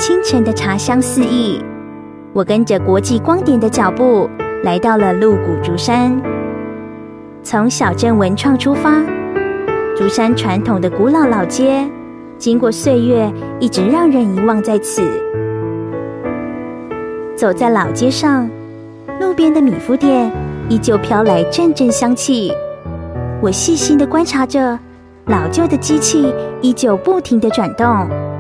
清晨的茶香四溢。我跟着国际光点的脚步，来到了鹿谷竹山。从小镇文创出发，竹山传统的古老老街，经过岁月，一直让人遗忘在此。走在老街上，路边的米夫店依旧飘来阵阵香气。我细心地观察着，老旧的机器依旧不停地转动，